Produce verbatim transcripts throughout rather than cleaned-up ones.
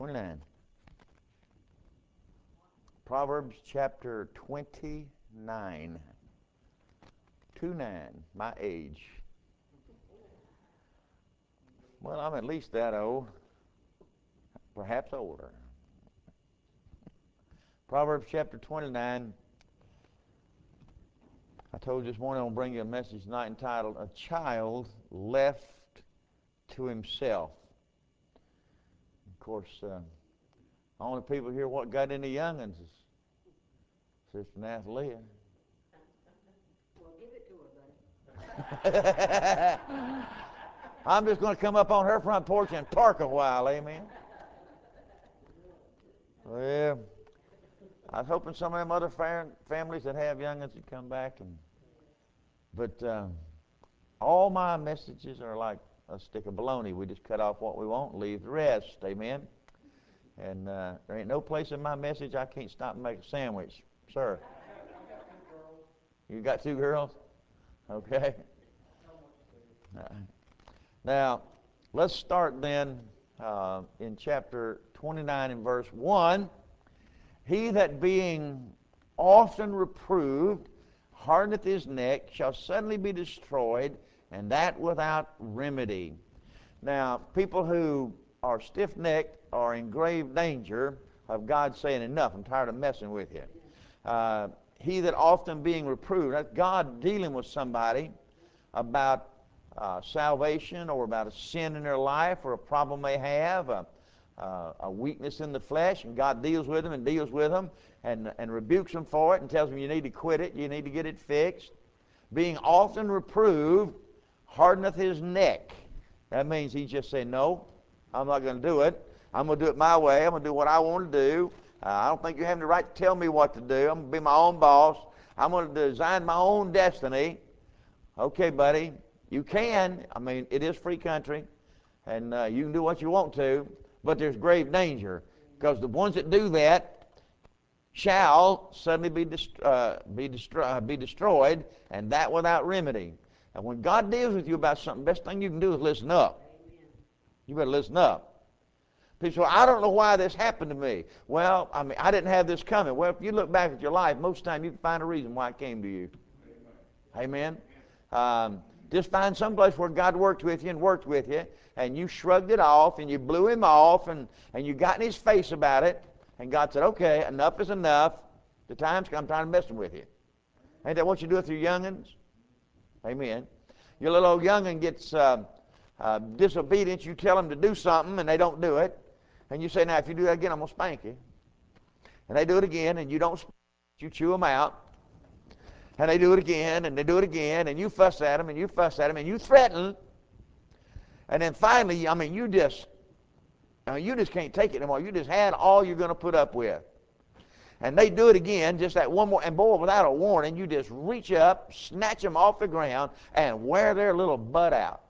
twenty-nine. Proverbs chapter twenty-nine. two nine, my age. Well, I'm at least that old, perhaps older. Proverbs chapter twenty-nine. I told you this morning I'm going to bring you a message tonight entitled, A Child Left to Himself. Of course, uh, only people here what got into young'uns is Sister Nathalia. Well, give it to her, buddy. I'm just going to come up on her front porch and park a while, amen. Well, I was hoping some of them other fam- families that have young'uns would come back, and but uh, all my messages are like a stick of bologna. We just cut off what we want and leave the rest, amen. And uh, there ain't no place in my message I can't stop and make a sandwich, sir. You got two girls? Okay. Uh, now, let's start then uh, in chapter twenty-nine and verse one. He that being often reproved hardeneth his neck shall suddenly be destroyed, and that without remedy. Now, people who are stiff-necked are in grave danger of God saying, enough, I'm tired of messing with you. Uh, he that often being reproved, that's God dealing with somebody about uh, salvation or about a sin in their life or a problem they have, a, uh, a weakness in the flesh, and God deals with them and deals with them and, and rebukes them for it and tells them you need to quit it, you need to get it fixed. Being often reproved hardeneth his neck. That means he just say, no, I'm not going to do it. I'm going to do it my way. I'm going to do what I want to do. Uh, I don't think you have the right to tell me what to do. I'm going to be my own boss. I'm going to design my own destiny. Okay, buddy, you can. I mean, it is free country, and uh, you can do what you want to, but there's grave danger, because the ones that do that shall suddenly be, dest- uh, be, destro- uh, be destroyed, and that without remedy. And when God deals with you about something, the best thing you can do is listen up. You better listen up. People say, I don't know why this happened to me. Well, I mean, I didn't have this coming. Well, if you look back at your life, most of the time you can find a reason why it came to you. Amen. Um, just find someplace where God worked with you and worked with you, and you shrugged it off, and you blew him off, and, and you got in his face about it, and God said, okay, enough is enough. The time's come, I'm trying to mess with you. Ain't that what you do with your young'uns? Amen. Your little old young'un gets uh, uh, disobedient. You tell them to do something, and they don't do it. And you say, now, if you do that again, I'm going to spank you. And they do it again, and you don't spank, you chew them out. And they do it again, and they do it again, and you fuss at them, and you fuss at them, and you threaten. And then finally, I mean, you just, uh, you just can't take it anymore. You just had all you're going to put up with. And they do it again, just that one more, and boy, without a warning, you just reach up, snatch them off the ground, and wear their little butt out.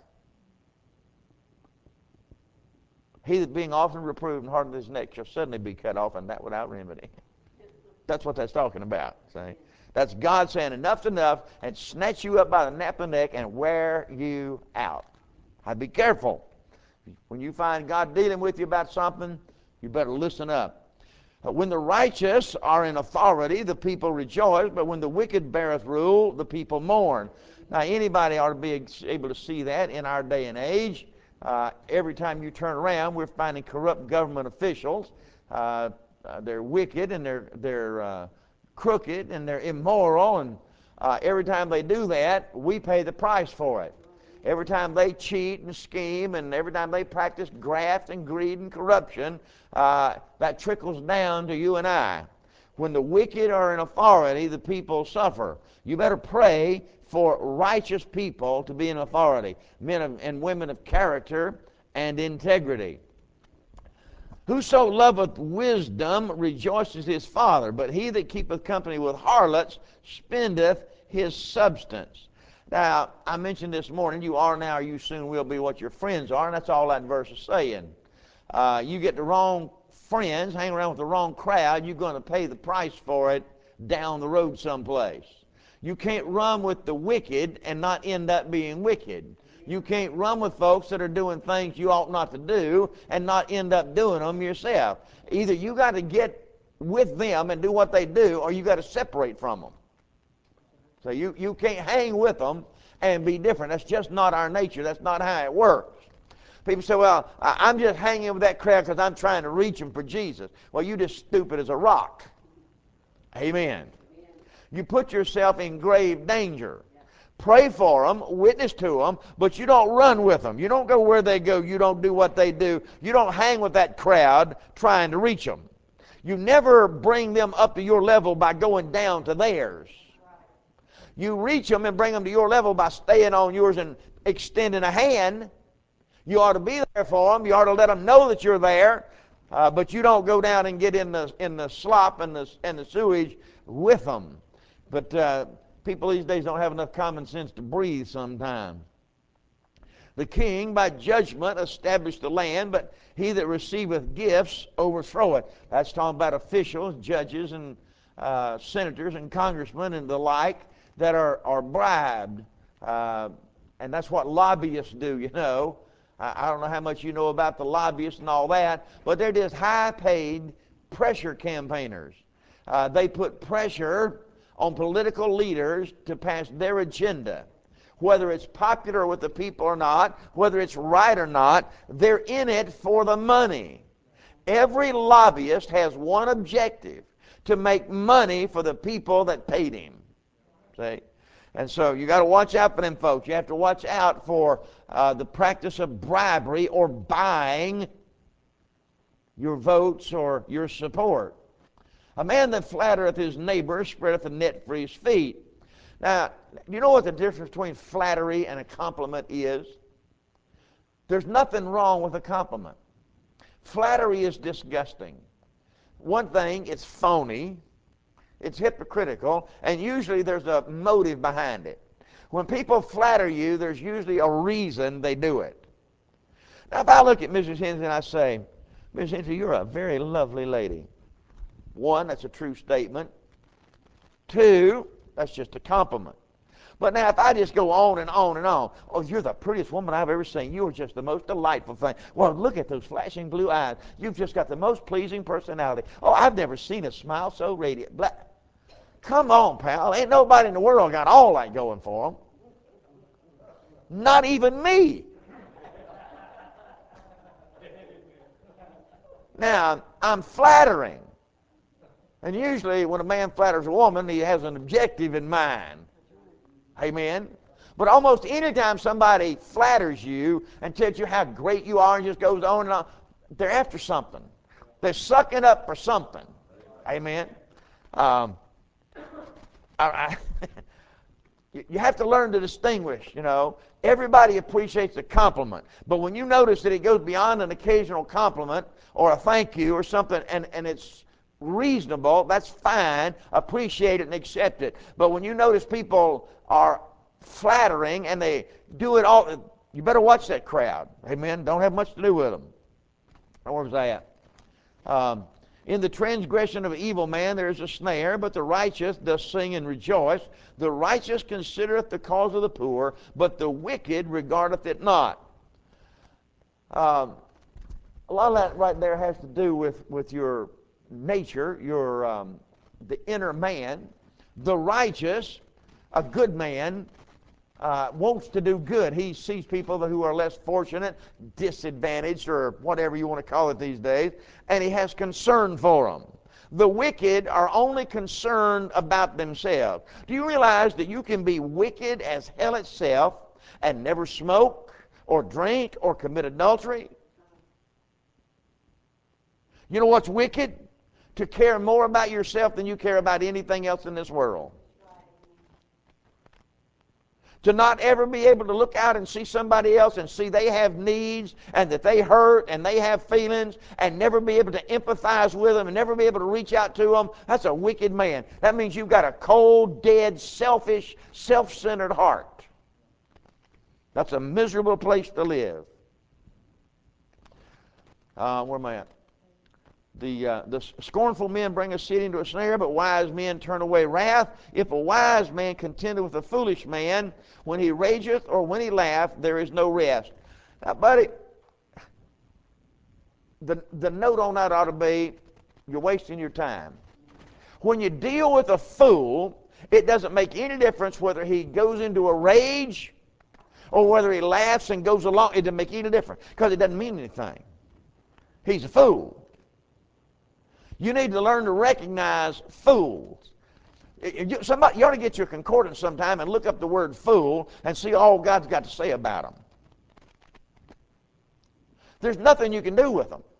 He that being often reproved and hardened his neck shall suddenly be cut off, and that without remedy. That's what that's talking about. See? That's God saying enough's enough, and snatch you up by the nape of the neck and wear you out. I'd be careful. When you find God dealing with you about something, you better listen up. When the righteous are in authority, the people rejoice, but when the wicked beareth rule, the people mourn. Now, anybody ought to be able to see that in our day and age. Uh, every time you turn around, we're finding corrupt government officials. Uh, uh, they're wicked, and they're, they're uh, crooked, and they're immoral, and uh, every time they do that, we pay the price for it. Every time they cheat and scheme, and every time they practice graft and greed and corruption, uh, that trickles down to you and I. When the wicked are in authority, the people suffer. You better pray for righteous people to be in authority, men of, and women of character and integrity. Whoso loveth wisdom rejoices his father, but he that keepeth company with harlots spendeth his substance. Now, I mentioned this morning, you are now, you soon will be what your friends are, and that's all that verse is saying. Uh, you get the wrong friends, hang around with the wrong crowd, you're going to pay the price for it down the road someplace. You can't run with the wicked and not end up being wicked. You can't run with folks that are doing things you ought not to do and not end up doing them yourself. Either you got to get with them and do what they do, or you got to separate from them. So you, you can't hang with them and be different. That's just not our nature. That's not how it works. People say, well, I'm just hanging with that crowd because I'm trying to reach them for Jesus. Well, you're just stupid as a rock. Amen. You put yourself in grave danger. Pray for them, witness to them, but you don't run with them. You don't go where they go. You don't do what they do. You don't hang with that crowd trying to reach them. You never bring them up to your level by going down to theirs. You reach them and bring them to your level by staying on yours and extending a hand. You ought to be there for them. You ought to let them know that you're there, uh, but you don't go down and get in the in the slop and the and the sewage with them. But uh, people these days don't have enough common sense to breathe sometimes. The king by judgment established the land, but he that receiveth gifts overthroweth. That's talking about officials, judges, and uh, senators, and congressmen, and the like that are, are bribed. Uh, and that's what lobbyists do, you know. I, I don't know how much you know about the lobbyists and all that, but they're just high-paid pressure campaigners. Uh, they put pressure on political leaders to pass their agenda. Whether it's popular with the people or not, whether it's right or not, they're in it for the money. Every lobbyist has one objective: to make money for the people that paid him. See? And so you got to watch out for them folks. You have to watch out for uh, the practice of bribery or buying your votes or your support. A man that flattereth his neighbor spreadeth a net for his feet. Now, you know what the difference between flattery and a compliment is? There's nothing wrong with a compliment. Flattery is disgusting. One thing, it's phony, it's hypocritical, and usually there's a motive behind it. When people flatter you, there's usually a reason they do it. Now, if I look at Missus Hensley and I say, Missus Hensley, you're a very lovely lady. One, that's a true statement. Two, that's just a compliment. But now if I just go on and on and on, oh, you're the prettiest woman I've ever seen. You are just the most delightful thing. Well, look at those flashing blue eyes. You've just got the most pleasing personality. Oh, I've never seen a smile so radiant. Blah. Come on, pal. Ain't nobody in the world got all that going for them. Not even me. Now, I'm flattering. And usually when a man flatters a woman, he has an objective in mind. Amen? But almost any time somebody flatters you and tells you how great you are and just goes on and on, they're after something. They're sucking up for something. Amen? Um, I, I you have to learn to distinguish, you know. Everybody appreciates a compliment. But when you notice that it goes beyond an occasional compliment or a thank you or something, and, and it's reasonable, that's fine. Appreciate it and accept it. But when you notice people are flattering and they do it all, you better watch that crowd. Amen? Don't have much to do with them. Where was I at? Um, in the transgression of an evil man there is a snare, but the righteous does sing and rejoice. The righteous considereth the cause of the poor, but the wicked regardeth it not. Um, a lot of that right there has to do with, with your nature, your um, the inner man. The righteous, a good man, uh, wants to do good. He sees people who are less fortunate, disadvantaged, or whatever you want to call it these days, and he has concern for them. The wicked are only concerned about themselves. Do you realize that you can be wicked as hell itself and never smoke or drink or commit adultery? You know what's wicked? To care more about yourself than you care about anything else in this world. To not ever be able to look out and see somebody else and see they have needs and that they hurt and they have feelings and never be able to empathize with them and never be able to reach out to them. That's a wicked man. That means you've got a cold, dead, selfish, self-centered heart. That's a miserable place to live. Uh, where am I at? The, uh, the scornful men bring a city into a snare, but wise men turn away wrath. If a wise man contendeth with a foolish man, when he rageth or when he laugheth, there is no rest. Now, buddy, the, the note on that ought to be, you're wasting your time. When you deal with a fool, it doesn't make any difference whether he goes into a rage or whether he laughs and goes along. It doesn't make any difference because it doesn't mean anything. He's a fool. You need to learn to recognize fools. You, somebody, you ought to get your concordance sometime and look up the word fool and see all God's got to say about them. There's nothing you can do with them.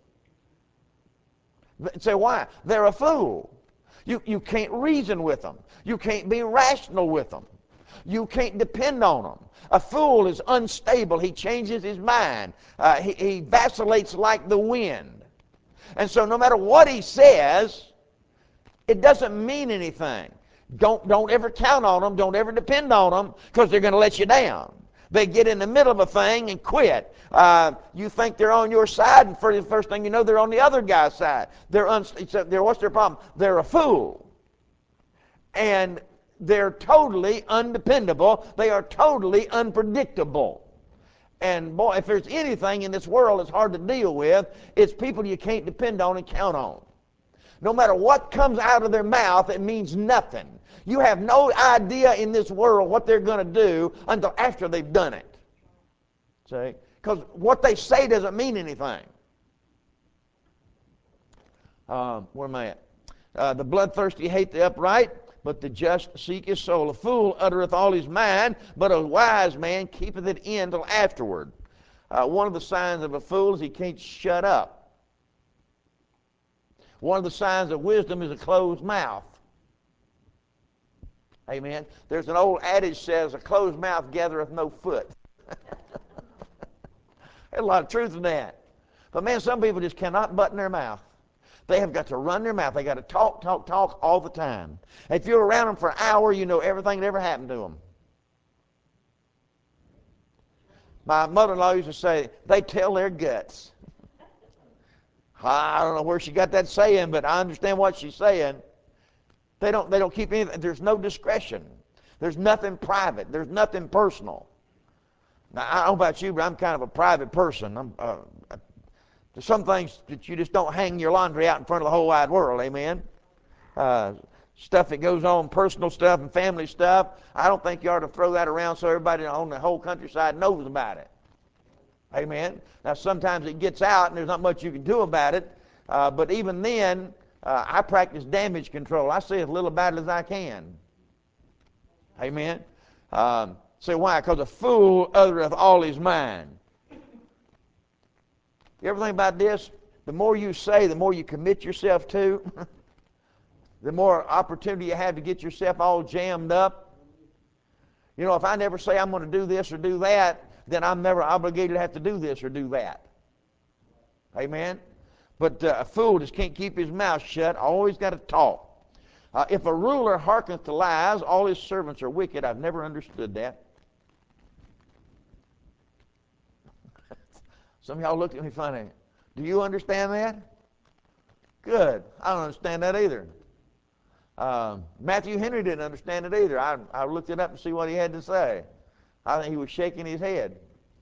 Say, why? They're a fool. You, you can't reason with them. You can't be rational with them. You can't depend on them. A fool is unstable. He changes his mind. Uh, he, he vacillates like the wind. And so no matter what he says, it doesn't mean anything. Don't, don't ever count on them. Don't ever depend on them because they're going to let you down. They get in the middle of a thing and quit. Uh, you think they're on your side, and for the first thing you know, they're on the other guy's side. They're, unst- they're what's their problem? They're a fool. And they're totally undependable. They are totally unpredictable. And boy, if there's anything in this world that's hard to deal with, it's people you can't depend on and count on. No matter what comes out of their mouth, it means nothing. You have no idea in this world what they're going to do until after they've done it. See? Because what they say doesn't mean anything. Um, where am I at? Uh, the bloodthirsty hate the upright, but the just seek his soul. A fool uttereth all his mind, but a wise man keepeth it in till afterward. Uh, one of the signs of a fool is he can't shut up. One of the signs of wisdom is a closed mouth. Amen. There's an old adage says, a closed mouth gathereth no foot. There's a lot of truth in that. But man, some people just cannot button their mouth. They have got to run their mouth. They got to talk, talk, talk all the time. If you're around them for an hour, you know everything that ever happened to them. My mother-in-law used to say, they tell their guts. I don't know where she got that saying, but I understand what she's saying. They don't, they don't keep anything. There's no discretion. There's nothing private. There's nothing personal. Now, I don't know about you, but I'm kind of a private person. I'm, uh, there's some things that you just don't hang your laundry out in front of the whole wide world, amen? Uh, stuff that goes on, personal stuff and family stuff, I don't think you ought to throw that around so everybody on the whole countryside knows about it. Amen? Now, sometimes it gets out and there's not much you can do about it, uh, but even then, uh, I practice damage control. I say as little about it as I can. Amen? Um, say why? Because a fool uttereth all his mind. You ever think about this? The more you say, the more you commit yourself to, the more opportunity you have to get yourself all jammed up. You know, if I never say I'm going to do this or do that, then I'm never obligated to have to do this or do that. Amen? But uh, a fool just can't keep his mouth shut, always got to talk. Uh, if a ruler hearkeneth to lies, all his servants are wicked. I've never understood that. Some of y'all looked at me funny. Do you understand that? Good. I don't understand that either. Um, Matthew Henry didn't understand it either. I, I looked it up to see what he had to say. I think he was shaking his head.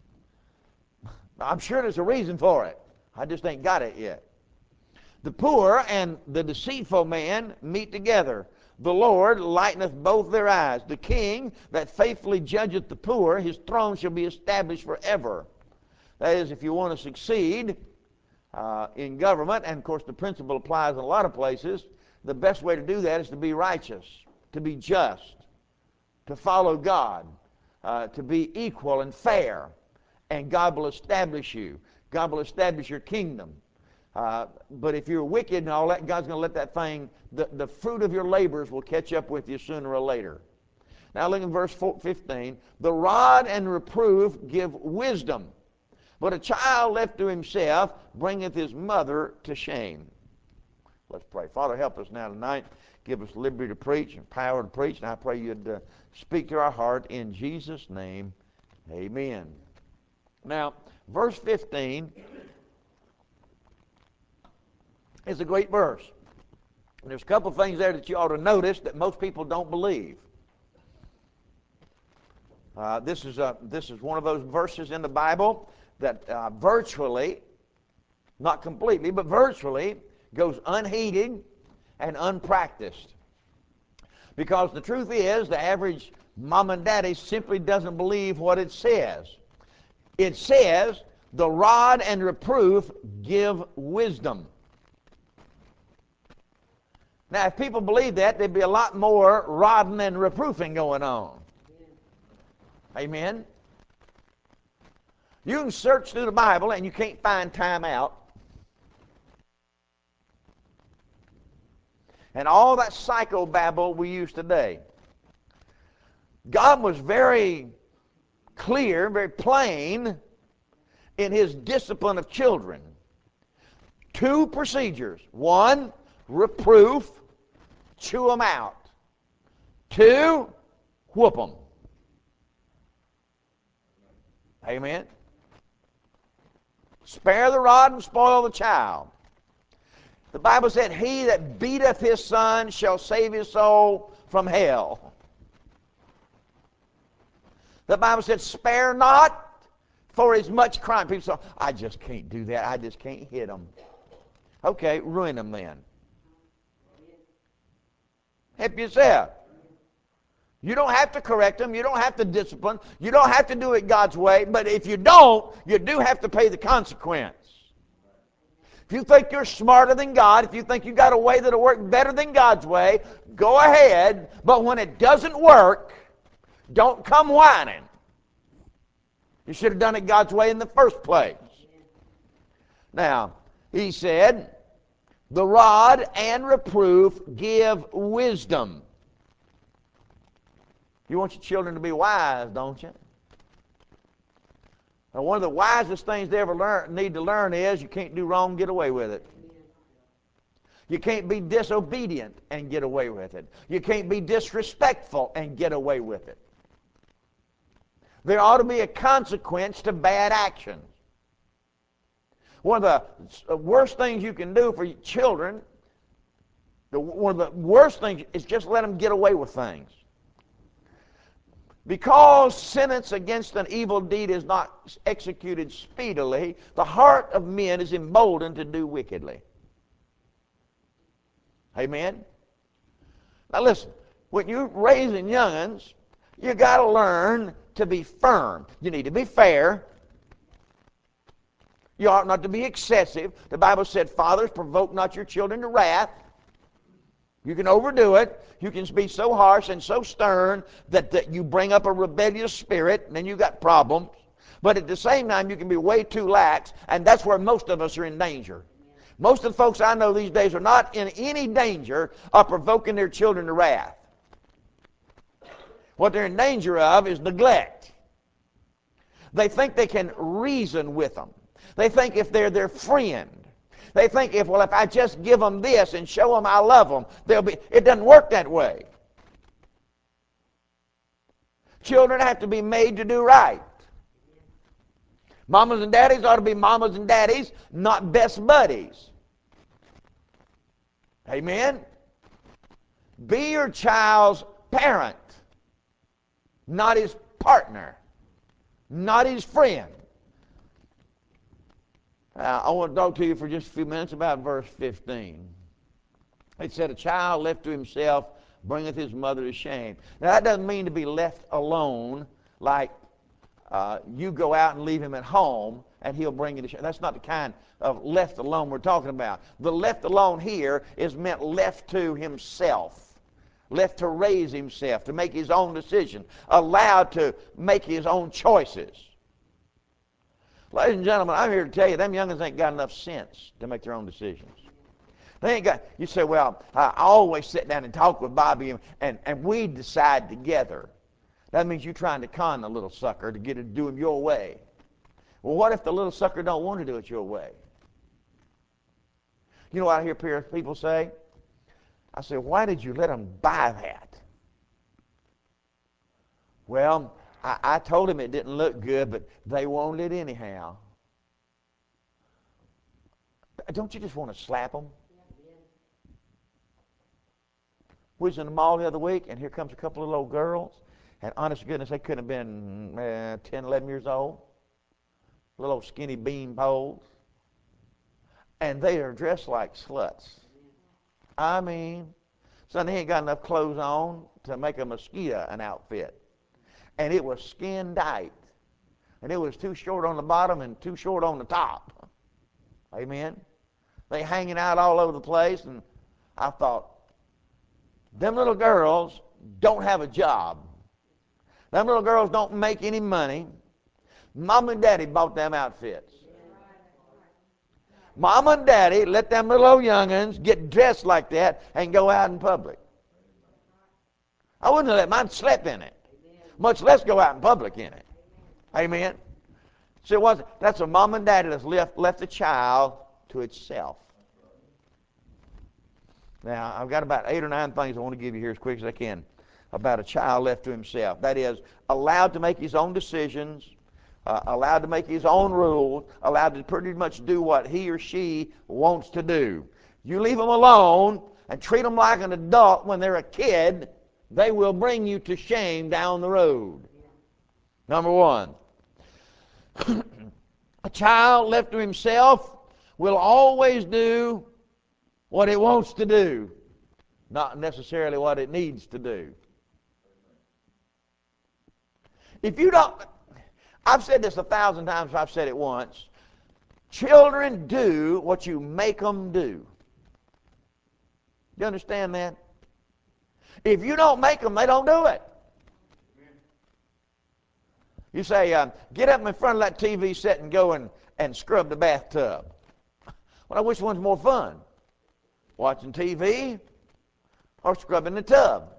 I'm sure there's a reason for it. I just ain't got it yet. The poor and the deceitful man meet together. The Lord lighteneth both their eyes. The king that faithfully judgeth the poor, his throne shall be established forever. That is, if you want to succeed uh, in government, and of course the principle applies in a lot of places, the best way to do that is to be righteous, to be just, to follow God, uh, to be equal and fair, and God will establish you. God will establish your kingdom. Uh, but if you're wicked and all that, God's going to let that thing, the, the fruit of your labors will catch up with you sooner or later. Now look at verse fifteen. The rod and reproof give wisdom, but a child left to himself bringeth his mother to shame. Let's pray. Father, help us now tonight. Give us liberty to preach and power to preach. And I pray you'd uh, speak to our heart in Jesus' name. Amen. Now, verse fifteen It's a great verse. And there's a couple of things there that you ought to notice that most people don't believe. Uh, this is a, this is one of those verses in the Bible that uh, virtually, not completely, but virtually goes unheeded and unpracticed. Because the truth is, the average mom and daddy simply doesn't believe what it says. It says, the rod and reproof give wisdom. Now, if people believe that, there'd be a lot more rodding and reproofing going on. Amen? You can search through the Bible and you can't find time out. And all that psychobabble we use today. God was very clear, very plain in his discipline of children. Two procedures. One, reproof, chew them out. Two, whoop them. Amen? Spare the rod and spoil the child. The Bible said, he that beateth his son shall save his soul from hell. The Bible said, spare not for as much crime. People say, I just can't do that. I just can't hit them. Okay, ruin them then. Help yourself. You don't have to correct them. You don't have to discipline. You don't have to do it God's way. But if you don't, you do have to pay the consequence. If you think you're smarter than God, if you think you got a way that'll work better than God's way, go ahead. But when it doesn't work, don't come whining. You should have done it God's way in the first place. Now, he said, the rod and reproof give wisdom. You want your children to be wise, don't you? Now, one of the wisest things they ever learn, need to learn is you can't do wrong and get away with it. You can't be disobedient and get away with it. You can't be disrespectful and get away with it. There ought to be a consequence to bad actions. One of the worst things you can do for your children, the, one of the worst things is just let them get away with things. Because sentence against an evil deed is not executed speedily, the heart of men is emboldened to do wickedly. Amen? Now listen, when you're raising young'uns, you got to learn to be firm. You need to be fair. You ought not to be excessive. The Bible said, fathers, provoke not your children to wrath. You can overdo it. You can be so harsh and so stern that, that you bring up a rebellious spirit, and then you got problems. But at the same time, you can be way too lax, and that's where most of us are in danger. Most of the folks I know these days are not in any danger of provoking their children to wrath. What they're in danger of is neglect. They think they can reason with them. They think if they're their friend, they think if, well, if I just give them this and show them I love them, they'll be. It doesn't work that way. Children have to be made to do right. Mamas and daddies ought to be mamas and daddies, not best buddies. Amen? Be your child's parent, not his partner, not his friend. Uh, I want to talk to you for just a few minutes about verse fifteen. It said, a child left to himself bringeth his mother to shame. Now that doesn't mean to be left alone, like uh, you go out and leave him at home and he'll bring you to shame. That's not the kind of left alone we're talking about. The left alone here is meant left to himself, left to raise himself, to make his own decision, allowed to make his own choices. Ladies and gentlemen, I'm here to tell you, them youngins ain't got enough sense to make their own decisions. They ain't got, you say, well, I always sit down and talk with Bobby and, and, and we decide together. That means you're trying to con the little sucker to get him to do him your way. Well, what if the little sucker don't want to do it your way? You know what I hear people say? I say, why did you let him buy that? Well, I, I told him it didn't look good, but they wanted it anyhow. Don't you just want to slap them? We was in the mall the other week, and here comes a couple of little girls, and honest to goodness, they couldn't have been uh, ten, eleven years old. Little old skinny bean poles. And they are dressed like sluts. I mean, son, they ain't got enough clothes on to make a mosquito an outfit. And it was skin tight. And it was too short on the bottom and too short on the top. Amen? They hanging out all over the place, and I thought, them little girls don't have a job. Them little girls don't make any money. Mom and Daddy bought them outfits. Mom and Daddy let them little old young'uns get dressed like that and go out in public. I wouldn't have let mine sleep in it, much less go out in public in it. Amen? See, it wasn't, that's a mom and daddy that's left, left the child to itself. Now, I've got about eight or nine things I want to give you here as quick as I can about a child left to himself. That is, allowed to make his own decisions, uh, allowed to make his own rules, allowed to pretty much do what he or she wants to do. You leave them alone and treat them like an adult when they're a kid, they will bring you to shame down the road. Number one. A child left to himself will always do what it wants to do, not necessarily what it needs to do. If you don't, I've said this a thousand times, I've said it once, children do what you make them do. You understand that? If you don't make them, they don't do it. You say, uh, get up in front of that T V set and go and, and scrub the bathtub. Well, which one's more fun? Watching T V or scrubbing the tub?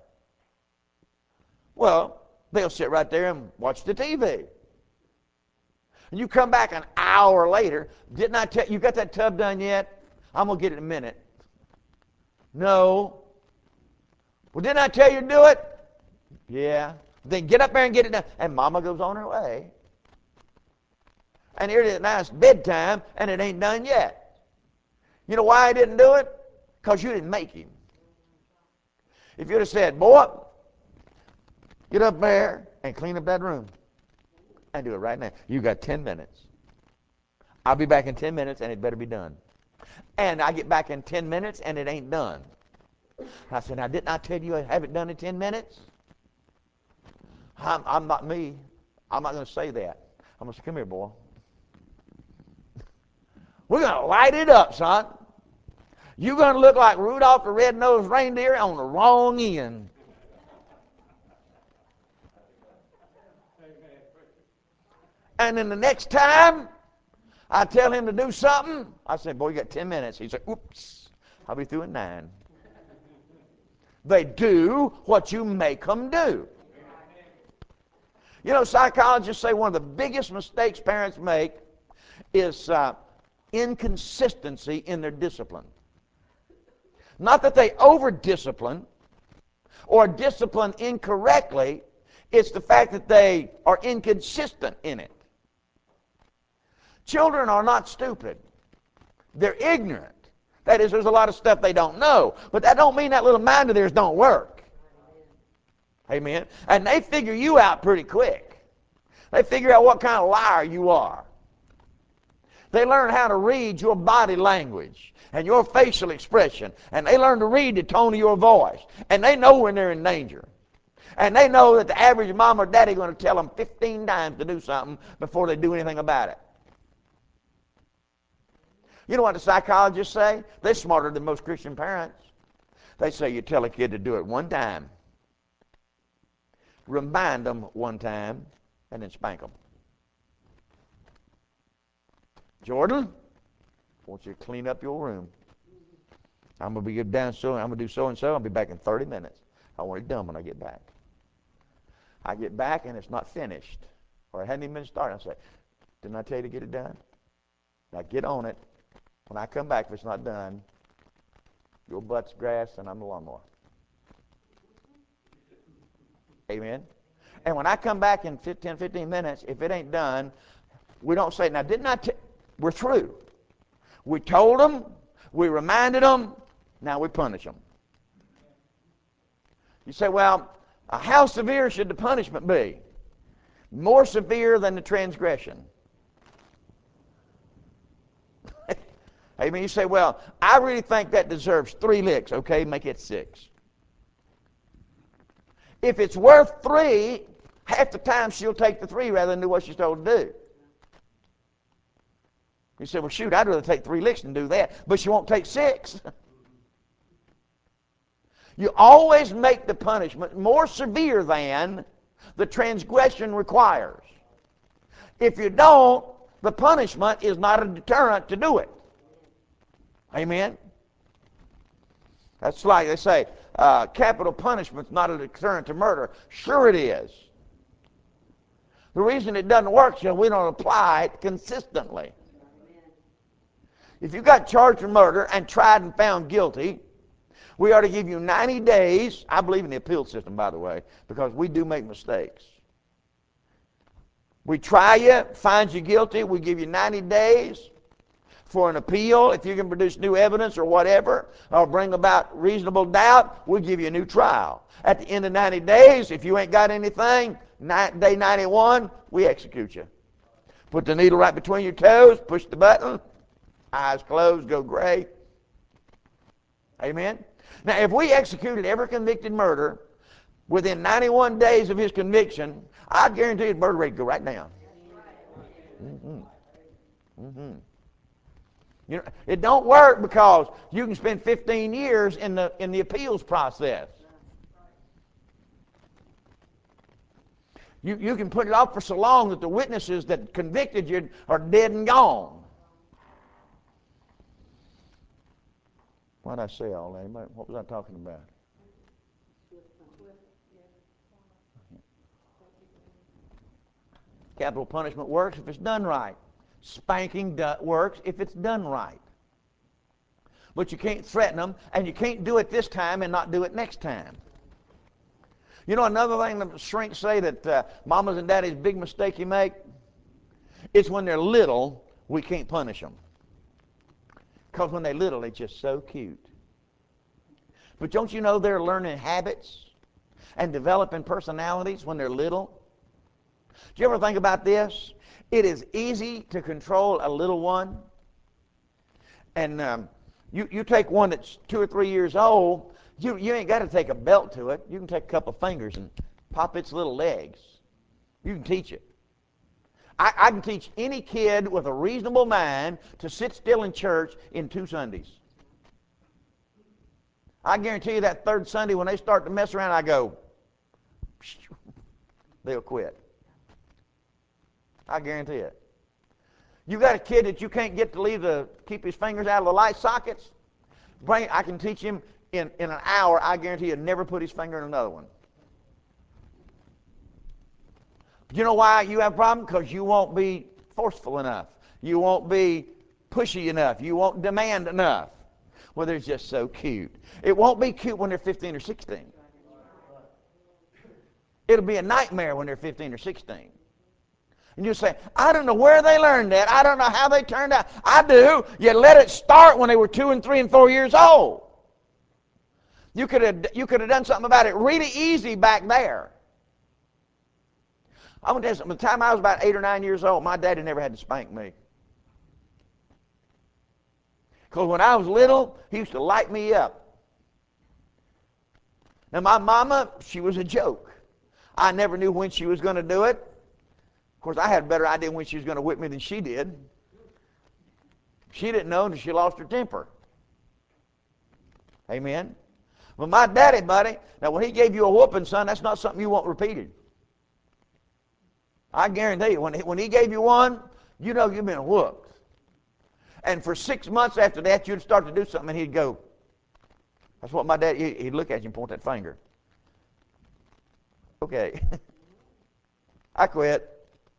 Well, they'll sit right there and watch the T V. And you come back an hour later, didn't I tell you, you got that tub done yet? I'm going to get it in a minute. No. Well, didn't I tell you to do it? Yeah. Then get up there and get it done. And Mama goes on her way. And here it is, now it's bedtime, and it ain't done yet. You know why I didn't do it? Because you didn't make him. If you'd have said, boy, get up there and clean up that room. And do it right now. You got ten minutes. I'll be back in ten minutes, and it better be done. And I get back in ten minutes, and it ain't done. I said, now didn't I tell you I have it done in ten minutes? I'm, I'm not me. I'm not going to say that. I'm going to say, come here, boy. We're going to light it up, son. You're going to look like Rudolph the Red-Nosed Reindeer on the wrong end. And then the next time I tell him to do something, I say, boy, you got ten minutes. He said, oops, I'll be through in nine. They do what you make them do. You know, psychologists say one of the biggest mistakes parents make is uh, inconsistency in their discipline. Not that they over-discipline or discipline incorrectly, it's the fact that they are inconsistent in it. Children are not stupid. They're ignorant. That is, there's a lot of stuff they don't know, but that don't mean that little mind of theirs don't work. Amen. And they figure you out pretty quick. They figure out what kind of liar you are. They learn how to read your body language and your facial expression. And they learn to read the tone of your voice. And they know when they're in danger. And they know that the average mom or daddy is going to tell them fifteen times to do something before they do anything about it. You know what the psychologists say? They're smarter than most Christian parents. They say you tell a kid to do it one time. Remind them one time, and then spank them. Jordan, I want you to clean up your room. I'm going to be down so, I'm going to do so and so. I'll be back in thirty minutes. I want it done when I get back. I get back and it's not finished, or it hadn't even been started. I say, didn't I tell you to get it done? Now get on it. When I come back, if it's not done, your butt's grass and I'm the lawnmower. Amen. And when I come back in ten, fifteen minutes, if it ain't done, we don't say, now didn't I tell, we're through. We told them, we reminded them, now we punish them. You say, well, uh, how severe should the punishment be? More severe than the transgression. Amen. You say, well, I really think that deserves three licks. Okay, make it six. If it's worth three, half the time she'll take the three rather than do what she's told to do. You say, well, shoot, I'd rather take three licks than do that. But she won't take six. You always make the punishment more severe than the transgression requires. If you don't, the punishment is not a deterrent to do it. Amen? That's like they say, uh, capital punishment's not a deterrent to murder. Sure it is. The reason it doesn't work is we don't apply it consistently. If you got charged with murder and tried and found guilty, we ought to give you ninety days. I believe in the appeal system, by the way, because we do make mistakes. We try you, find you guilty, we give you ninety days for an appeal. If you can produce new evidence or whatever, or bring about reasonable doubt, we'll give you a new trial. At the end of ninety days, if you ain't got anything, day ninety-one, we execute you. Put the needle right between your toes, push the button, eyes closed, go gray. Amen? Now, if we executed every convicted murder within ninety-one days of his conviction, I guarantee his murder rate would go right down. Mm-hmm. Mm-hmm. You know, it don't work because you can spend fifteen years in the in the appeals process. You, you can put it off for so long that the witnesses that convicted you are dead and gone. What did I say all that? What was I talking about? Capital punishment works if it's done right. Spanking do- works if it's done right. But you can't threaten them, and you can't do it this time and not do it next time. You know another thing that shrinks say that uh, mamas and daddies' big mistake you make? It's when they're little, we can't punish them. Because when they're little, they're just so cute. But don't you know they're learning habits and developing personalities when they're little? Do you ever think about this? It is easy to control a little one. And um, you, you take one that's two or three years old, you, you ain't got to take a belt to it. You can take a couple of fingers and pop its little legs. You can teach it. I, I can teach any kid with a reasonable mind to sit still in church in two Sundays. I guarantee you that third Sunday when they start to mess around, I go, they'll quit. I guarantee it. You got a kid that you can't get to leave the keep his fingers out of the light sockets? Bring, I can teach him in, in an hour. I guarantee he'll never put his finger in another one. You know why you have a problem? Because you won't be forceful enough. You won't be pushy enough. You won't demand enough. Well, they're just so cute. It won't be cute when they're fifteen or sixteen. It'll be a nightmare when they're fifteen or sixteen. And you say, I don't know where they learned that. I don't know how they turned out. I do. You let it start when they were two and three and four years old. You could have, you could have done something about it really easy back there. I'm going to tell you something. By the time I was about eight or nine years old, my daddy never had to spank me. Because when I was little, he used to light me up. Now, my mama, she was a joke. I never knew when she was going to do it. Of course, I had a better idea when she was going to whip me than she did. She didn't know until she lost her temper. Amen? But my daddy, buddy, now when he gave you a whooping, son, that's not something you want repeated. I guarantee you, when he, when he gave you one, you know you've been whooped. And for six months after that, you'd start to do something, and he'd go. That's what my dad, he'd look at you and point that finger. Okay. I quit.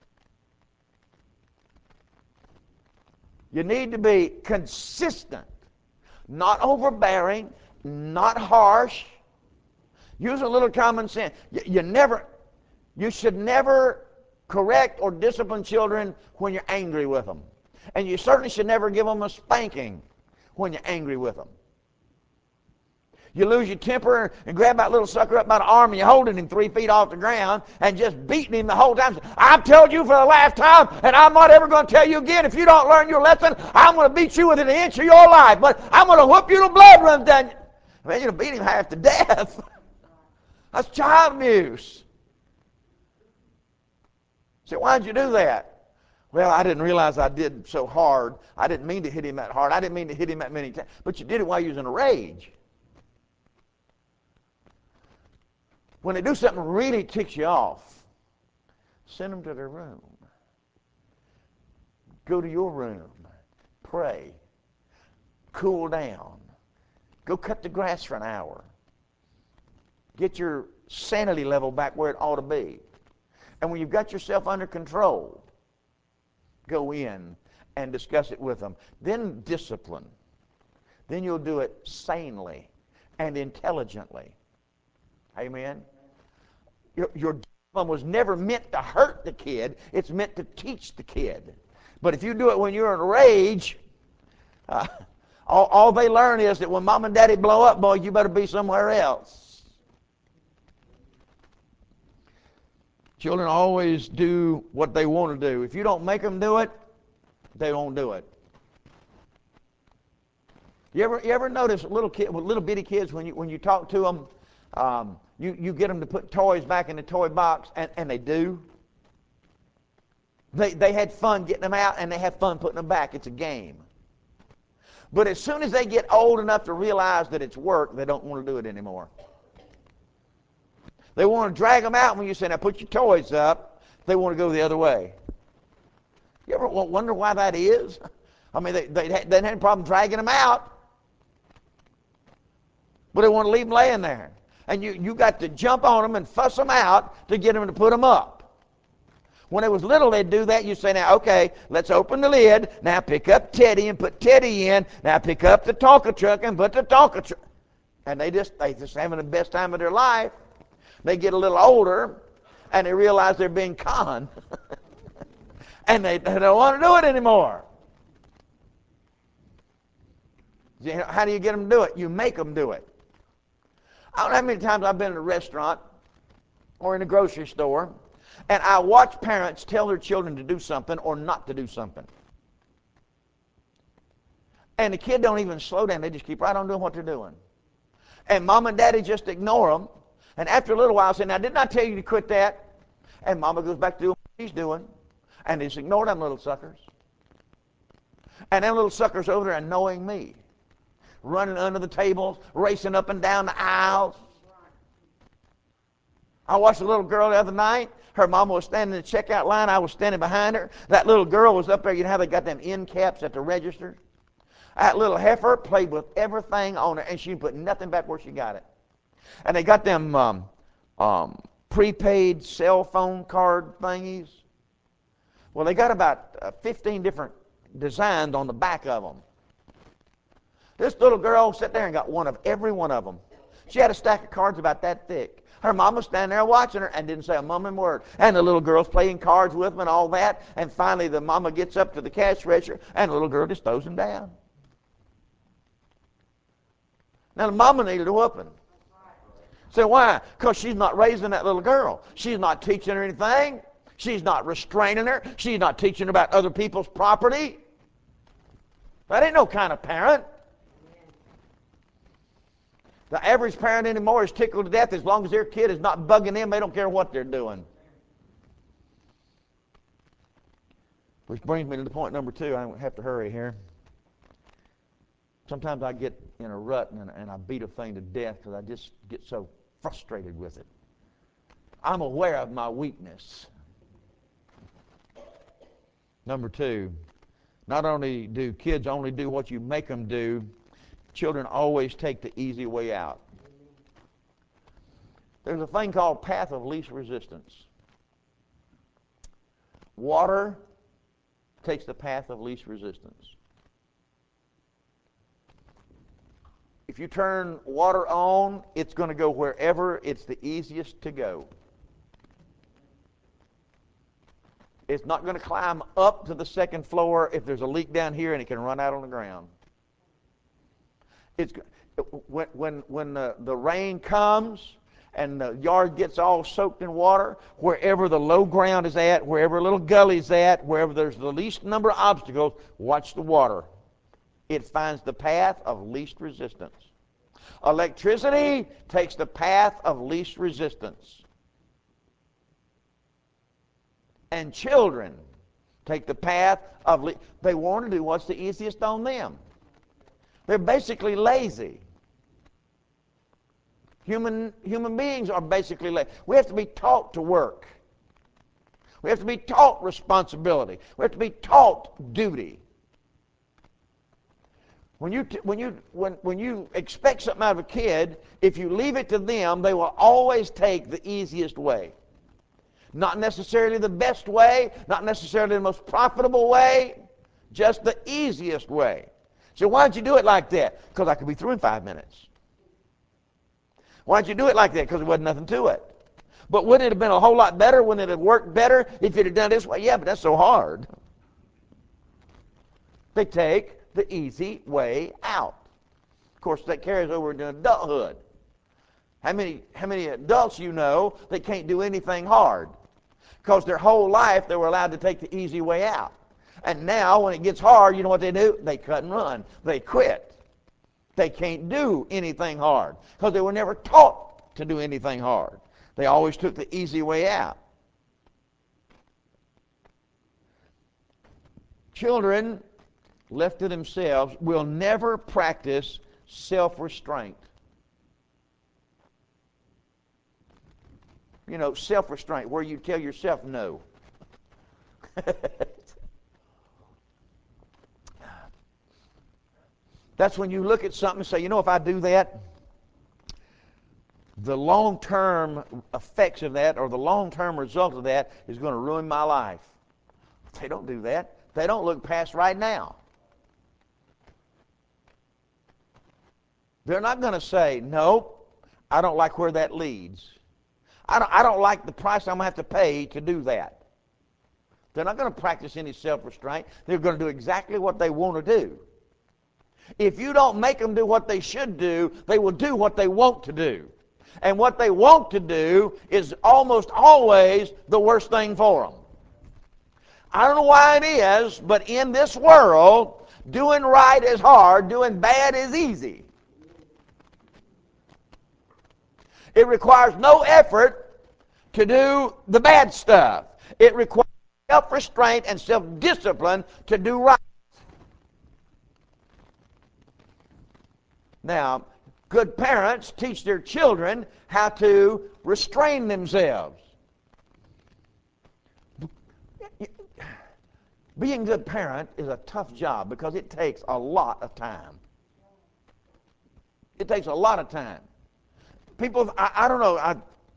You need to be consistent, not overbearing, not harsh. Use a little common sense. You, you never, you should never correct or discipline children when you're angry with them. And you certainly should never give them a spanking when you're angry with them. You lose your temper and grab that little sucker up by the arm and you're holding him three feet off the ground and just beating him the whole time. I've told you for the last time, and I'm not ever going to tell you again. If you don't learn your lesson, I'm going to beat you within an inch of your life. But I'm going to whoop you till blood runs down you. Man, you're going to beat him half to death. That's child abuse. So why'd you do that? Well, I didn't realize I did so hard. I didn't mean to hit him that hard. I didn't mean to hit him that many times. But you did it while you was in a rage. When they do something really ticks you off, send them to their room. Go to your room. Pray. Cool down. Go cut the grass for an hour. Get your sanity level back where it ought to be. And when you've got yourself under control, go in and discuss it with them. Then discipline. Then you'll do it sanely and intelligently. Amen? Your, your discipline was never meant to hurt the kid. It's meant to teach the kid. But if you do it when you're in a rage, uh, all, all they learn is that when mom and daddy blow up, boy, you better be somewhere else. Children always do what they want to do. If you don't make them do it, they won't do it. You ever you ever notice little kid, little bitty kids when you when you talk to them, um, you you get them to put toys back in the toy box, and, and they do. They they had fun getting them out, and they have fun putting them back. It's a game. But as soon as they get old enough to realize that it's work, they don't want to do it anymore. They want to drag them out when you say, now put your toys up. They want to go the other way. You ever wonder why that is? I mean, they, they, they didn't have a problem dragging them out, but they want to leave them laying there. And you, you got to jump on them and fuss them out to get them to put them up. When they was little, they'd do that. You say, now, okay, let's open the lid. Now pick up Teddy and put Teddy in. Now pick up the Tonka truck and put the Tonka truck. And they just, they just having the best time of their life. They get a little older, and they realize they're being conned. And they, they don't want to do it anymore. You know, how do you get them to do it? You make them do it. I don't know how many times I've been in a restaurant or in a grocery store, and I watch parents tell their children to do something or not to do something. And the kid don't even slow down. They just keep right on doing what they're doing. And mom and daddy just ignore them. And after a little while, say, now, didn't I tell you to quit that? And mama goes back to doing what she's doing. And they just ignore them little suckers. And them little suckers over there annoying me. Running under the tables, racing up and down the aisles. I watched a little girl the other night. Her mama was standing in the checkout line. I was standing behind her. That little girl was up there. You know how they got them end caps at the register? That little heifer played with everything on her, and she put nothing back where she got it. And they got them um, um, prepaid cell phone card thingies. Well, they got about uh, fifteen different designs on the back of them. This little girl sat there and got one of every one of them. She had a stack of cards about that thick. Her mom was standing there watching her and didn't say a mumbling word. And the little girl's playing cards with them and all that. And finally the mama gets up to the cash register and the little girl just throws them down. Now the mama needed a whooping. So why? Because she's not raising that little girl. She's not teaching her anything. She's not restraining her. She's not teaching her about other people's property. That ain't no kind of parent. The average parent anymore is tickled to death as long as their kid is not bugging them. They don't care what they're doing. Which brings me to the point number two. I have to hurry here. Sometimes I get in a rut and, and I beat a thing to death because I just get so frustrated with it. I'm aware of my weakness. Number two, not only do kids only do what you make them do, children always take the easy way out. There's a thing called path of least resistance. Water takes the path of least resistance. If you turn water on, it's going to go wherever it's the easiest to go. It's not going to climb up to the second floor if there's a leak down here and it can run out on the ground. It's when when when the, the rain comes and the yard gets all soaked in water, wherever the low ground is at, wherever a little gully's at, wherever there's the least number of obstacles, watch the water. It finds the path of least resistance. Electricity takes the path of least resistance. And children take the path of least. They want to do what's the easiest on them. They're basically lazy. Human, human beings are basically lazy. We have to be taught to work. We have to be taught responsibility. We have to be taught duty. When you, when, you, when, when you expect something out of a kid, if you leave it to them, they will always take the easiest way. Not necessarily the best way, not necessarily the most profitable way, just the easiest way. So why don't you do it like that? Because I could be through in five minutes. Why don't you do it like that? Because there wasn't nothing to it. But wouldn't it have been a whole lot better? Wouldn't it have worked better if you'd have done it this way? Yeah, but that's so hard. They take the easy way out. Of course, that carries over into adulthood. How many, how many adults you know that can't do anything hard? Because their whole life they were allowed to take the easy way out. And now when it gets hard, you know what they do? They cut and run. They quit. They can't do anything hard because they were never taught to do anything hard. They always took the easy way out. Children left to themselves will never practice self-restraint. You know, self-restraint, where you tell yourself no. That's when you look at something and say, you know, if I do that, the long-term effects of that or the long-term result of that is going to ruin my life. They don't do that. They don't look past right now. They're not going to say, nope, I don't like where that leads. I don't, I don't like the price I'm going to have to pay to do that. They're not going to practice any self-restraint. They're going to do exactly what they want to do. If you don't make them do what they should do, they will do what they want to do. And what they want to do is almost always the worst thing for them. I don't know why it is, but in this world, doing right is hard, doing bad is easy. It requires no effort to do the bad stuff. It requires self-restraint and self-discipline to do right. Now, good parents teach their children how to restrain themselves. Being a good parent is a tough job because it takes a lot of time. It takes a lot of time. People, I, I don't know, I,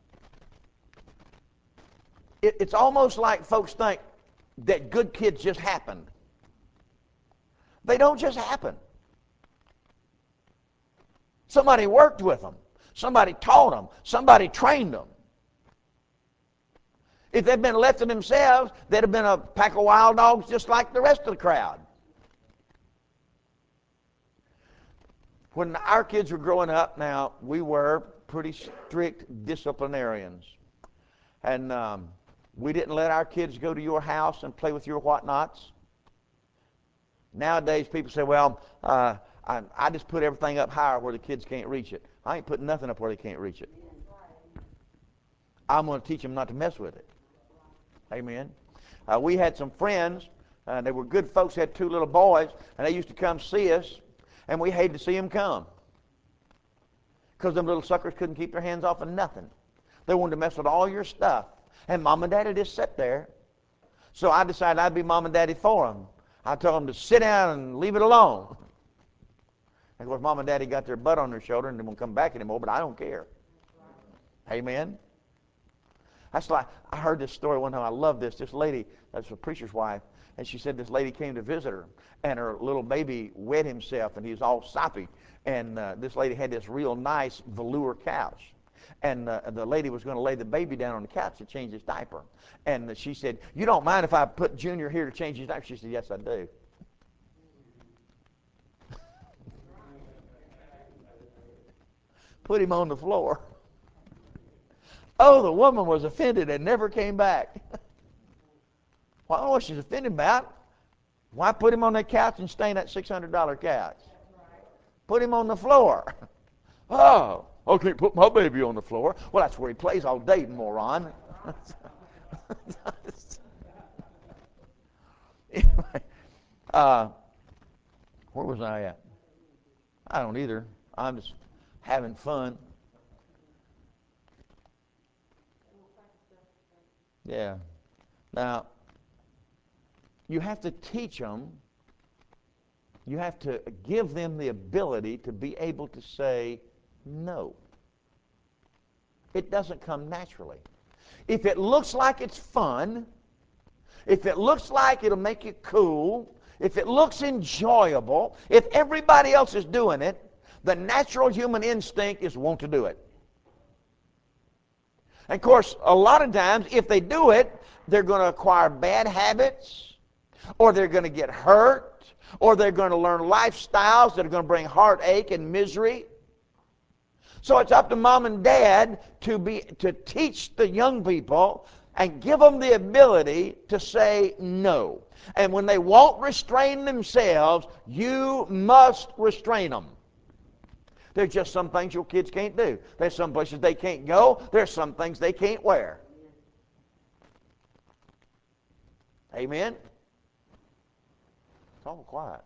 it, it's almost like folks think that good kids just happen. They don't just happen. Somebody worked with them. Somebody taught them. Somebody trained them. If they'd been left to themselves, they'd have been a pack of wild dogs just like the rest of the crowd. When our kids were growing up, now, we were pretty strict disciplinarians. And um, we didn't let our kids go to your house and play with your whatnots. Nowadays, people say, well, uh, I, I just put everything up higher where the kids can't reach it. I ain't putting nothing up where they can't reach it. I'm going to teach them not to mess with it. Amen. Uh, we had some friends. Uh, they were good folks. They had two little boys, and they used to come see us, and we hated to see them come because them little suckers couldn't keep their hands off of nothing. They wanted to mess with all your stuff, and Mom and Daddy just sat there. So I decided I'd be Mom and Daddy for them. I told them to sit down and leave it alone. And of course, Mom and Daddy got their butt on their shoulder and they won't come back anymore, but I don't care. Amen. That's like, I heard this story one time. I love this. This lady, that's a preacher's wife, and she said this lady came to visit her, and her little baby wet himself, and he was all soppy. And uh, this lady had this real nice velour couch. And uh, the lady was going to lay the baby down on the couch to change his diaper. And uh, she said, you don't mind if I put Junior here to change his diaper? She said, yes, I do. put him on the floor. Oh, the woman was offended and never came back. Well, I don't know what she's offended about. Why put him on that couch and stay in that six hundred dollar couch? Put him on the floor. Oh, I can't put my baby on the floor. Well, that's where he plays all day, moron. Anyway, uh, where was I at? I don't either. I'm just having fun. Yeah. Now, you have to teach them. You have to give them the ability to be able to say no. It doesn't come naturally. If it looks like it's fun, if it looks like it'll make you cool, if it looks enjoyable, if everybody else is doing it, the natural human instinct is want to do it. And of course, a lot of times, if they do it, they're going to acquire bad habits, or they're going to get hurt, or they're going to learn lifestyles that are going to bring heartache and misery. So it's up to mom and dad to be to teach the young people and give them the ability to say no. And when they won't restrain themselves, you must restrain them. There's just some things your kids can't do. There's some places they can't go. There's some things they can't wear. Amen? It's all quiet.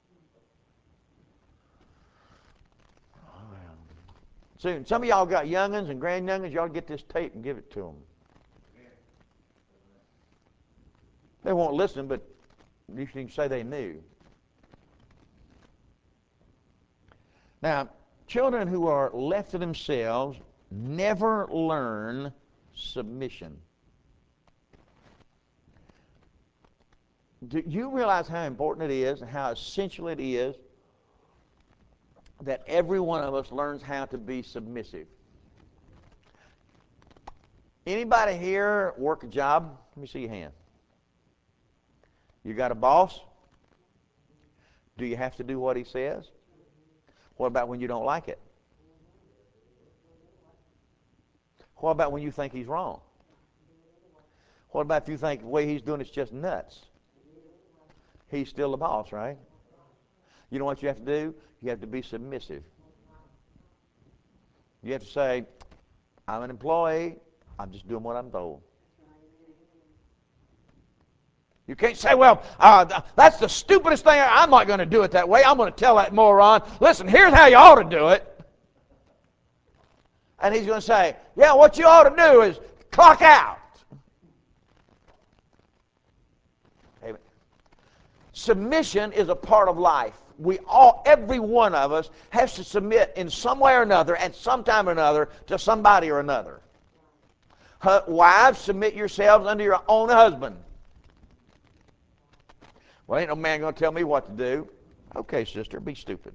Soon, some of y'all got young'uns and grand-young'uns. Y'all get this tape and give it to them. They won't listen, but you can say they knew. Now, children who are left to themselves never learn submission. Do you realize how important it is and how essential it is that every one of us learns how to be submissive? Anybody here work a job? Let me see your hand. You got a boss? Do you have to do what he says? What about when you don't like it? What about when you think he's wrong? What about if you think the way he's doing it's just nuts? He's still the boss, right? You know what you have to do? You have to be submissive. You have to say, I'm an employee. I'm just doing what I'm told. You can't say, well, uh, that's the stupidest thing. I'm not going to do it that way. I'm going to tell that moron, listen, here's how you ought to do it. And he's going to say, yeah, what you ought to do is clock out. Amen. Submission is a part of life. We all, every one of us, has to submit in some way or another, at some time or another, to somebody or another. Wives, submit yourselves unto your own husband. Well, ain't no man going to tell me what to do. Okay, sister, be stupid.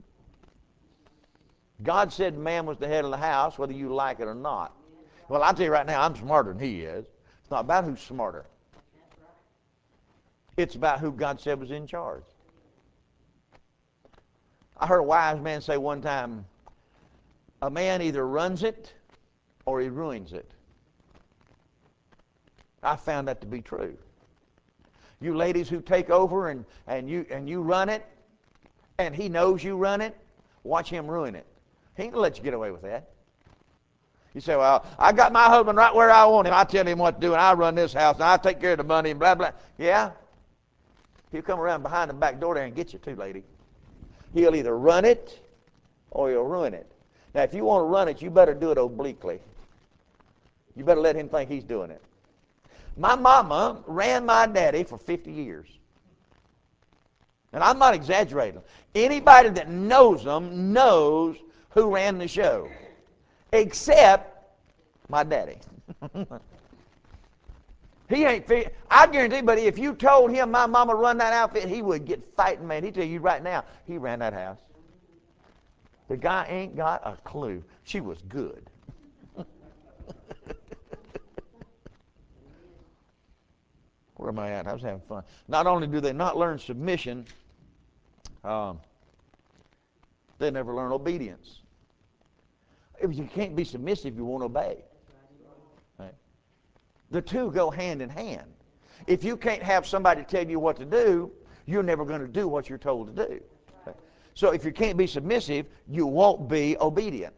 God said man was the head of the house, whether you like it or not. Well, I'll tell you right now, I'm smarter than he is. It's not about who's smarter. It's about who God said was in charge. I heard a wise man say one time, a man either runs it or he ruins it. I found that to be true. You ladies who take over and, and you and you run it, and he knows you run it, watch him ruin it. He ain't going to let you get away with that. You say, well, I got my husband right where I want him. I tell him what to do, and I run this house, and I take care of the money, and blah, blah. Yeah? He'll come around behind the back door there and get you too, lady. He'll either run it or he'll ruin it. Now, if you want to run it, you better do it obliquely. You better let him think he's doing it. My mama ran my daddy for fifty years. And I'm not exaggerating. Anybody that knows them knows who ran the show. Except my daddy. He ain't fit. I guarantee, but if you told him my mama run that outfit, he would get fighting mad. He tell you right now, he ran that house. The guy ain't got a clue. She was good. Where am I at? I was having fun. Not only do they not learn submission, um, they never learn obedience. If you can't be submissive, you won't obey. Right? The two go hand in hand. If you can't have somebody tell you what to do, you're never going to do what you're told to do. Right? So if you can't be submissive, you won't be obedient.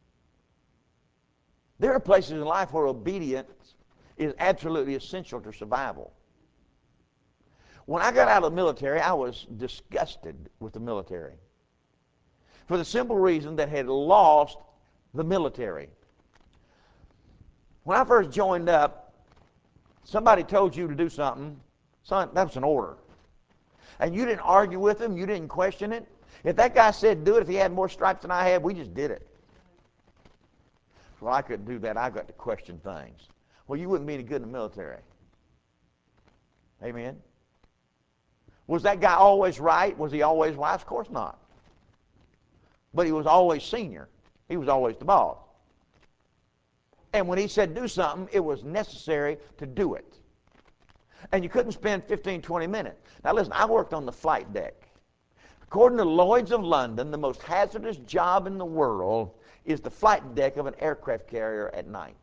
There are places in life where obedience is absolutely essential to survival. When I got out of the military, I was disgusted with the military for the simple reason that I had lost the military. When I first joined up, somebody told you to do something, son, that was an order. And you didn't argue with him, you didn't question it. If that guy said do it, if he had more stripes than I had, we just did it. Well, I couldn't do that. I got to question things. Well, you wouldn't be any good in the military. Amen? Was that guy always right? Was he always wise? Of course not. But he was always senior. He was always the boss. And when he said do something, it was necessary to do it. And you couldn't spend fifteen, twenty minutes. Now listen, I worked on the flight deck. According to Lloyd's of London, the most hazardous job in the world is the flight deck of an aircraft carrier at night.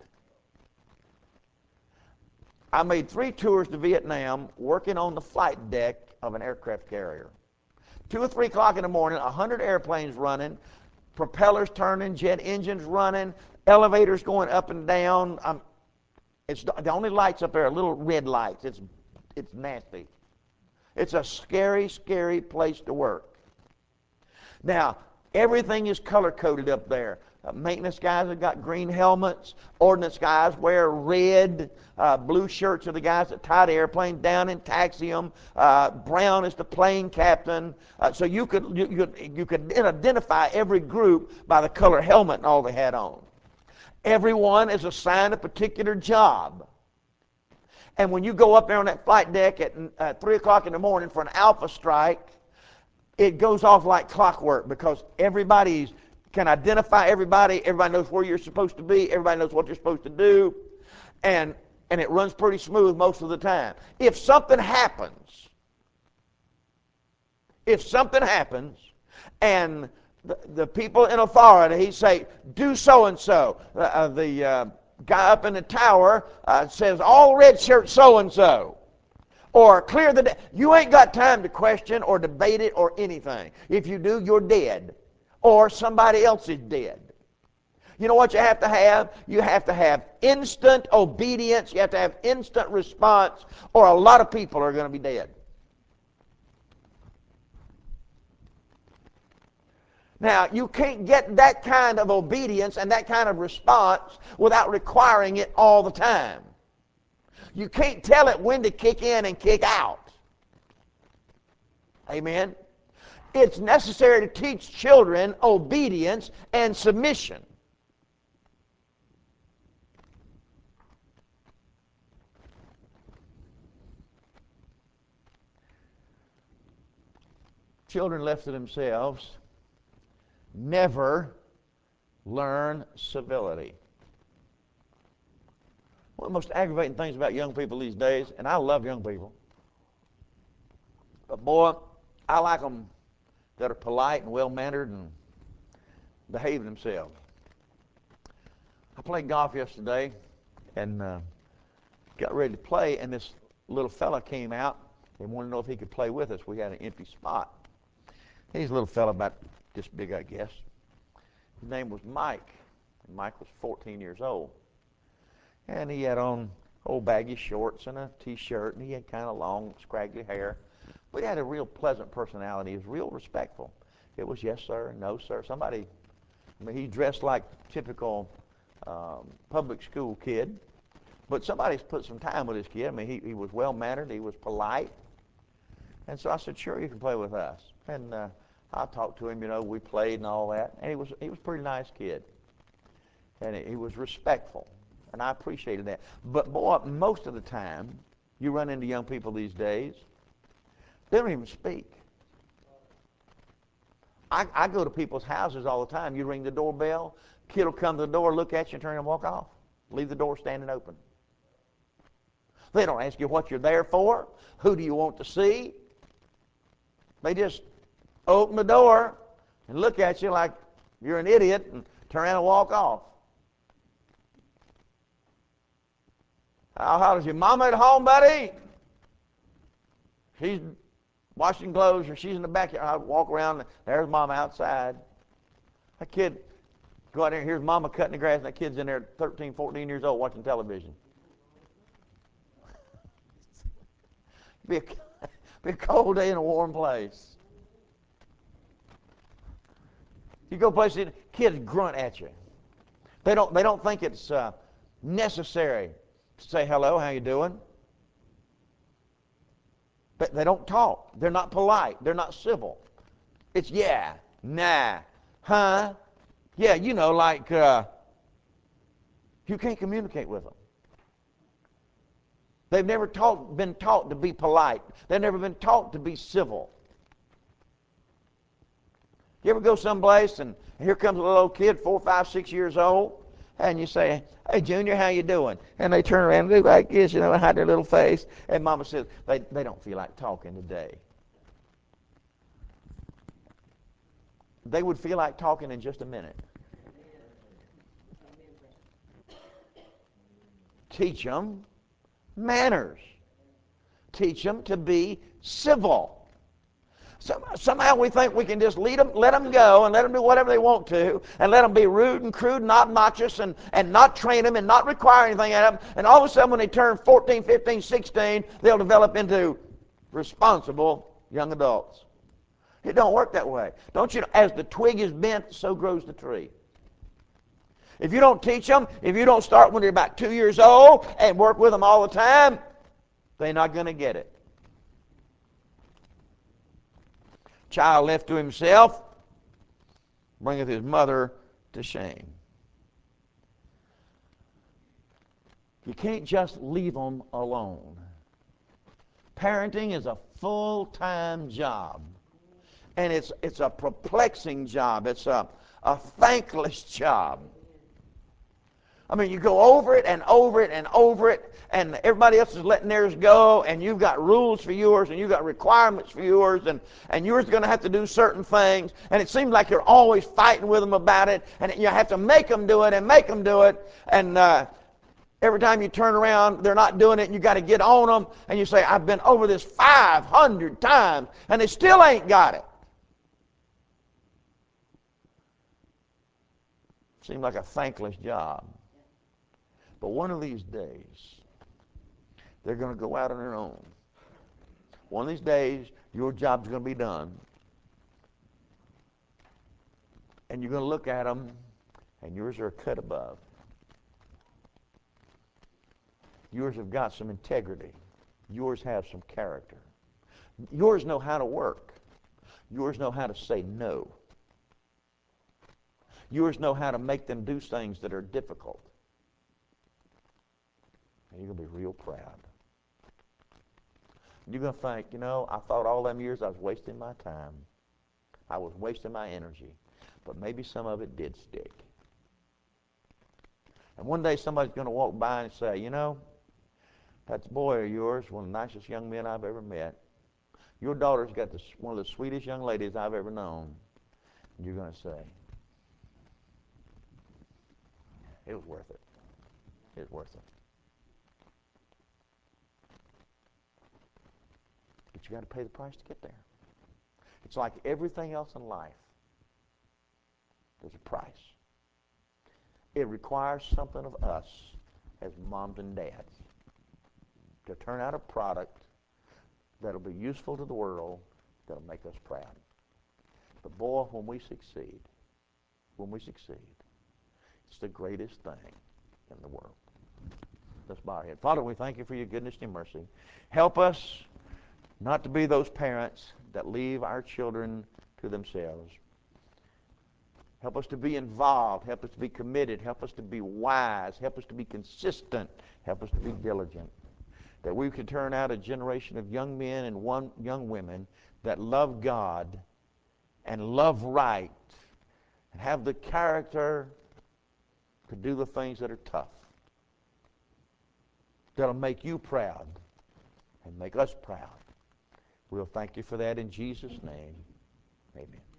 I made three tours to Vietnam working on the flight deck of an aircraft carrier. Two or three o'clock in the morning, a hundred airplanes running, propellers turning, jet engines running, elevators going up and down. Um, it's the only lights up there are little red lights. It's it's nasty. It's a scary, scary place to work. Now, everything is color-coded up there. Uh, maintenance guys have got green helmets. Ordnance guys wear red. Uh, blue shirts are the guys that tie the airplane down and taxi them. Uh, brown is the plane captain. Uh, so you could, you, you, you could identify every group by the color helmet and all they had on. Everyone is assigned a particular job. And when you go up there on that flight deck at uh, three o'clock in the morning for an alpha strike, it goes off like clockwork because everybody's can identify everybody. Everybody knows where you're supposed to be. Everybody knows what you're supposed to do. And, and it runs pretty smooth most of the time. If something happens, if something happens, and the, the people in authority say, do so-and-so, uh, the uh, guy up in the tower uh, says, all red shirts so-and-so. Or clear the day. You ain't got time to question or debate it or anything. If you do, you're dead. Or somebody else is dead. You know what you have to have? You have to have instant obedience. You have to have instant response, or a lot of people are going to be dead. Now, you can't get that kind of obedience and that kind of response without requiring it all the time. You can't tell it when to kick in and kick out. Amen? It's necessary to teach children obedience and submission. Children left to themselves never learn civility. One of the most aggravating things about young people these days, and I love young people, but boy, I like them that are polite and well-mannered and behave themselves. I played golf yesterday and uh, got ready to play, and this little fella came out and wanted to know if he could play with us. We had an empty spot. He's a little fella about this big, I guess. His name was Mike, and Mike was fourteen years old. And he had on old baggy shorts and a T-shirt, and he had kind of long, scraggly hair. But he had a real pleasant personality. He was real respectful. It was yes, sir, no, sir. Somebody, I mean, he dressed like typical um, public school kid. But somebody's put some time with this kid. I mean, he, he was well-mannered. He was polite. And so I said, sure, you can play with us. And uh, I talked to him, you know, we played and all that. And he was, he was a pretty nice kid. And he, he was respectful. And I appreciated that. But, boy, most of the time, you run into young people these days, they don't even speak. I, I go to people's houses all the time. You ring the doorbell, kid will come to the door, look at you, and turn and walk off. Leave the door standing open. They don't ask you what you're there for. Who do you want to see? They just open the door and look at you like you're an idiot and Turn around and walk off. I'll holler, is your mama at home, buddy? She's washing clothes or she's in the backyard. I'll walk around and there's mama outside. That kid, go out there and here's mama cutting the grass and that kid's in there thirteen, fourteen years old watching television. Be a, be a cold day in a warm place. You go places, kids grunt at you. They don't, they don't think it's uh, necessary to say hello, how you doing? But they don't talk. They're not polite. They're not civil. It's yeah, nah, huh? Yeah, you know, like uh, you can't communicate with them. They've never taught, been taught to be polite. They've never been taught to be civil. You ever go someplace and here comes a little old kid, four, five, six years old, and you say, hey, Junior, how you doing? And they turn around and do like this, you know, and hide their little face. And Mama says, they, they don't feel like talking today. They would feel like talking in just a minute. Teach them manners. Teach them to be civil. Somehow we think we can just lead them, let them go and let them do whatever they want to and let them be rude and crude and obnoxious and, and not train them and not require anything out of them. And all of a sudden when they turn fourteen, fifteen, sixteen, they'll develop into responsible young adults. It don't work that way. Don't you know, as the twig is bent, so grows the tree. If you don't teach them, if you don't start when they're about two years old and work with them all the time, they're not going to get it. Child left to himself bringeth his mother to shame. You can't just leave them alone. Parenting is a full-time job. And it's it's a perplexing job. It's a, a thankless job. I mean, you go over it and over it and over it, and everybody else is letting theirs go, and you've got rules for yours, and you've got requirements for yours, and, and yours going to have to do certain things, and it seems like you're always fighting with them about it, and you have to make them do it and make them do it, and uh, every time you turn around, they're not doing it, and you got to get on them, and you say, I've been over this five hundred times, and they still ain't got it. Seems like a thankless job. But one of these days, they're going to go out on their own. One of these days, your job's going to be done. And you're going to look at them, and yours are a cut above. Yours have got some integrity. Yours have some character. Yours know how to work. Yours know how to say no. Yours know how to make them do things that are difficult. And you're going to be real proud. You're going to think, you know, I thought all them years I was wasting my time. I was wasting my energy. But maybe some of it did stick. And one day somebody's going to walk by and say, you know, that boy of yours, one of the nicest young men I've ever met. Your daughter's got this, one of the sweetest young ladies I've ever known. And you're going to say, it was worth it. It was worth it. But you got to pay the price to get there. It's like everything else in life. There's a price. It requires something of us as moms and dads to turn out a product that'll be useful to the world, that'll make us proud. But boy, when we succeed, when we succeed, it's the greatest thing in the world. Let's bow our head. Father, we thank you for your goodness and your mercy. Help us not to be those parents that leave our children to themselves. Help us to be involved. Help us to be committed. Help us to be wise. Help us to be consistent. Help us to be diligent. That we can turn out a generation of young men and one, young women that love God and love right and have the character to do the things that are tough. That'll make you proud and make us proud. We'll thank you for that in Jesus' name. Amen.